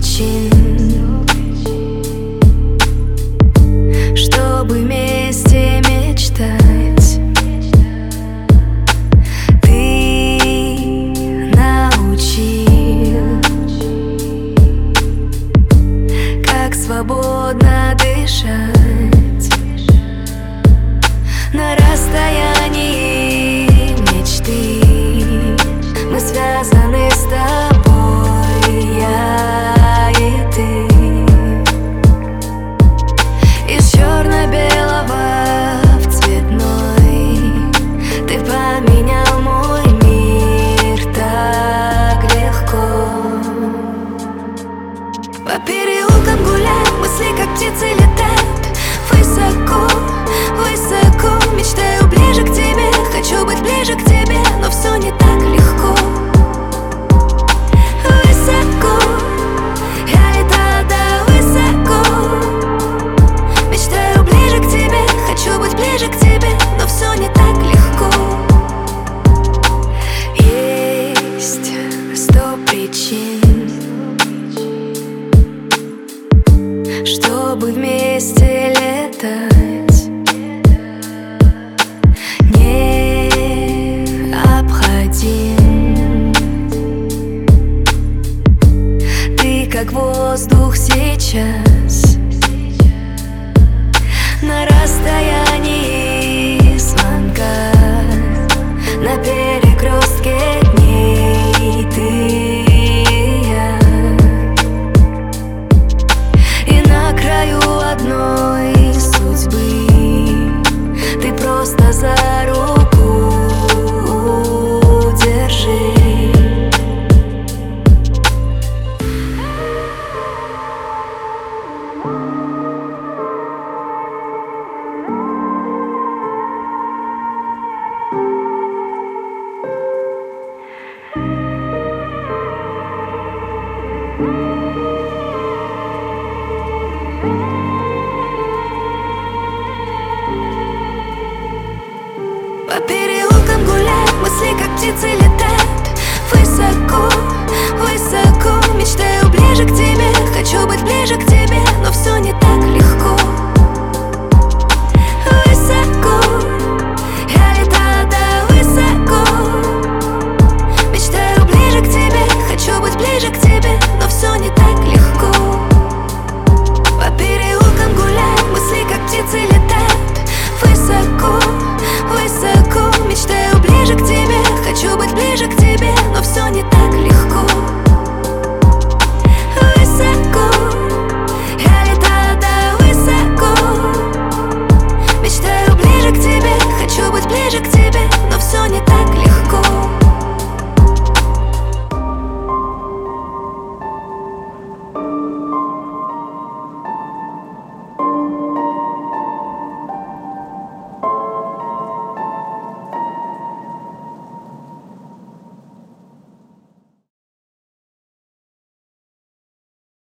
причин, чтобы вместе мечтать. Ты научил, как свободно дышать на расстоянии мечты. Мы связаны с тобой, я и ты. Из черно-белого в цветной ты поменял мой мир так легко. По переулкам гуляем, мысли как птицы летают высоко, высоко. Мечтаю ближе к тебе, хочу быть ближе к тебе, но все не так легко. Высоко, я летаю да высоко. Мечтаю ближе к тебе, хочу быть ближе к тебе, но все не так легко. Есть 100 причин, чтобы вместе летать. Необходим ты как воздух сейчас, на расстоянии звонка, на перекрестке дней ты и я. И на краю одной судьбы ты просто за руку держи. По переулкам гуляем, мысли как птицы летают высоко, высоко. Мечтаю ближе к тебе, хочу быть ближе к тебе, но все не так легко. Высоко, я летаю да высоко. Мечтаю ближе к тебе, хочу быть ближе к тебе, но все не так легко. По переулкам гуляем, мысли как птицы летают высоко, высоко. Мечтаю ближе к тебе, хочу быть ближе к тебе, но все не так легко.